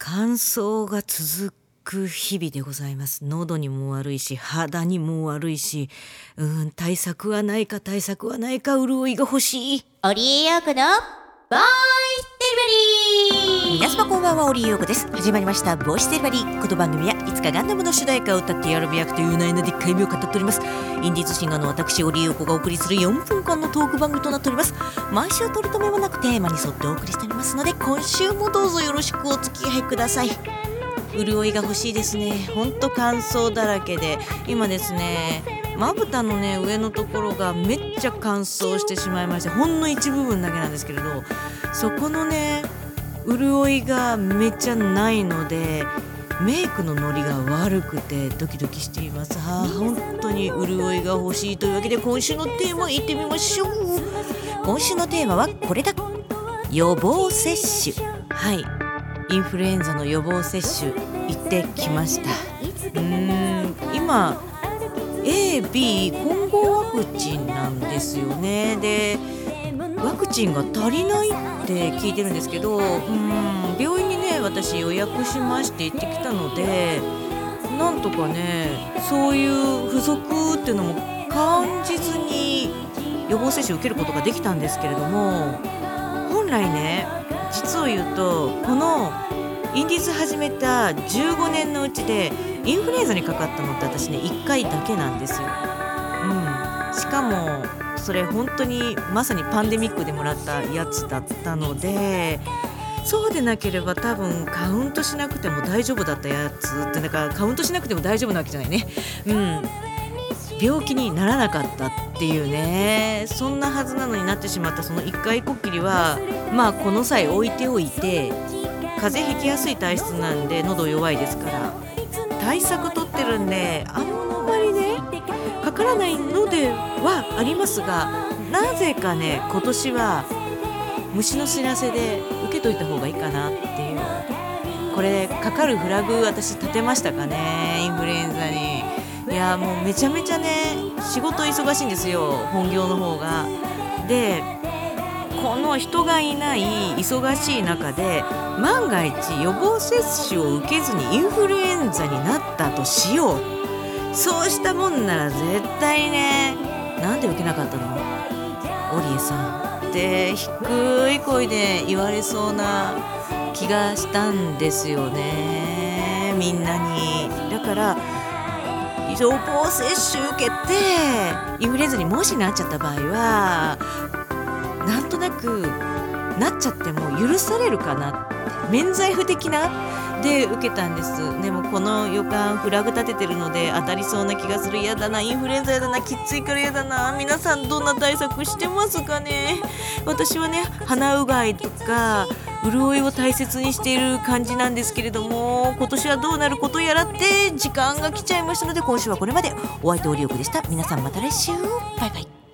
乾燥が続く日々でございます。喉にも悪いし肌にも悪いし、対策はないか潤いが欲しい。 オリエヨークのボイスデリバリー。皆様こんばんは、オリエヨークです。始まりましたボイスデリバリー。この番組はいつかガンダムの主題歌を歌ってやるべ役という内容でっかい夢を語っております。インディーズシンガーの私オリエヨークがお送りする4分間のトーク番組となっております。毎週取り留めもなくテーマに沿ってお送りしておりますので、今週もどうぞよろしくお付き合いください。潤いが欲しいですね。ほんと乾燥だらけで、今ですね、まぶたのね上のところがめっちゃ乾燥してしまいまして、ほんの一部分だけなんですけれど、そこのね潤いがめっちゃないので、メイクのノリが悪くてドキドキしています。本当に潤いが欲しいというわけで、今週のテーマいってみましょう。今週のテーマはこれだ。予防接種。はい、インフルエンザの予防接種行ってきました。今 A、B 混合ワクチンなんですよね。でワクチンが足りないって聞いてるんですけど、病院にね私予約しまして行ってきたので、なんとかねそういう不足っていうのも感じずに予防接種受けることができたんですけれども、本来ね実を言うとこのインディーズ始めた15年のうちでインフルエンザにかかったのって私ね1回だけなんですよ。しかもそれ本当にまさにパンデミックでもらったやつだったので、そうでなければ多分カウントしなくても大丈夫だったやつって、だからカウントしなくても大丈夫なわけじゃないね。病気にならなかったっていうね、そんなはずなのになってしまったその1回こっきりはこの際置いておいて、風邪ひきやすい体質なんで喉弱いですから対策取ってるんで、あんまりねかからないのではありますが、なぜかね今年は虫の知らせで受けといた方がいいかなっていう。これかかるフラグ私立てましたかね、インフルエンザに。いやもうめちゃめちゃね仕事忙しいんですよ、本業の方が。でこの人がいない忙しい中で万が一予防接種を受けずにインフルエンザになったとしよう。そうしたもんなら絶対ね、なんで受けなかったのオリエさんって低い声で言われそうな気がしたんですよね、みんなに。だから予防接種受けてインフルエンザにもしなっちゃった場合はなんとなくなっちゃっても許されるかなって、免罪符的なで受けたんです。でもこの予感フラグ立ててるので当たりそうな気がする。やだな、インフルエンザやだな、きついからやだな。皆さんどんな対策してますかね。私はね鼻うがいとか潤いを大切にしている感じなんですけれども、今年はどうなることやらって時間が来ちゃいましたので、今週はこれまで。お相手オリオクでした。皆さんまた来週、バイバイ。